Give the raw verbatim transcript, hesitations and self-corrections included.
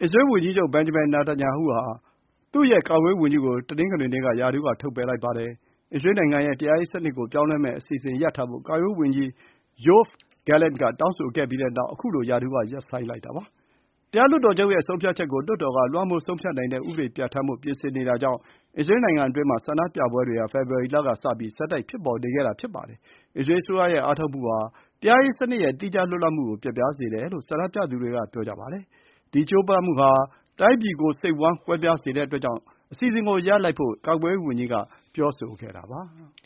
အစ္စရေးဝန်ကြီးချုပ်ဘင်ဂျမင်နာတန်ညာဟုဟာသူ့ရဲ့ကာကွယ်ရေးဝန်ကြီးကိုတနင်္ဂနွေနေ့ကရာထူးကထုတ်ပယ်လိုက်ပါတယ်။ အစ္စရေးနိုင်ငံရဲ့တရားရေးစနစ်ကိုပြောင်းလဲမယ့်အစီအစဉ်ရပ်ထားဖို့ကာကွယ်ရေးဝန်ကြီး Yoav Gallant ကတောင်းဆိုခဲ့ပြီးတဲ့နောက် ခုလို ရာထူးကရပ်ဆိုင်းလိုက်တာပါ။ တရားလွှတ်တော်ချုပ်ရဲ့ဆုံးဖြတ်ချက်ကိုလွှတ်တော်ကလွှမ်းမိုးဆုံးဖြတ်နိုင်တဲ့ဥပဒေပြဌာန်းဖို့ပြင်ဆင်နေတာကြောင့် အစ္စရေးနိုင်ငံအတွင်းဆန္ဒပြပွဲတွေဟာ ဖေဖော်ဝါရီလကစပြီး ဆက်တိုက်ဖြစ်ပေါ်နေခဲ့တာဖြစ်ပါတယ်။ အစ္စရေးအစိုးရရဲ့အားထုတ်မှုဟာ တရားရေးစနစ်ရဲ့သီးခြားလွတ်လပ်မှုကိုပျက်ပြားစေတယ်လို့ ဆန္ဒပြသူတွေကပြောကြပါတယ်။ ဒီကြိုးပမ်းမှုဟာ တိုင်းပြည်ကိုစိတ်ဝမ်းကွဲပြားစေတဲ့အတွက်ကြောင့် အစီအစဉ်ကိုရပ်လိုက်ဖို့ ကာကွယ်ရေးဝန်ကြီးကပြောဆိုခဲ့တာပါ။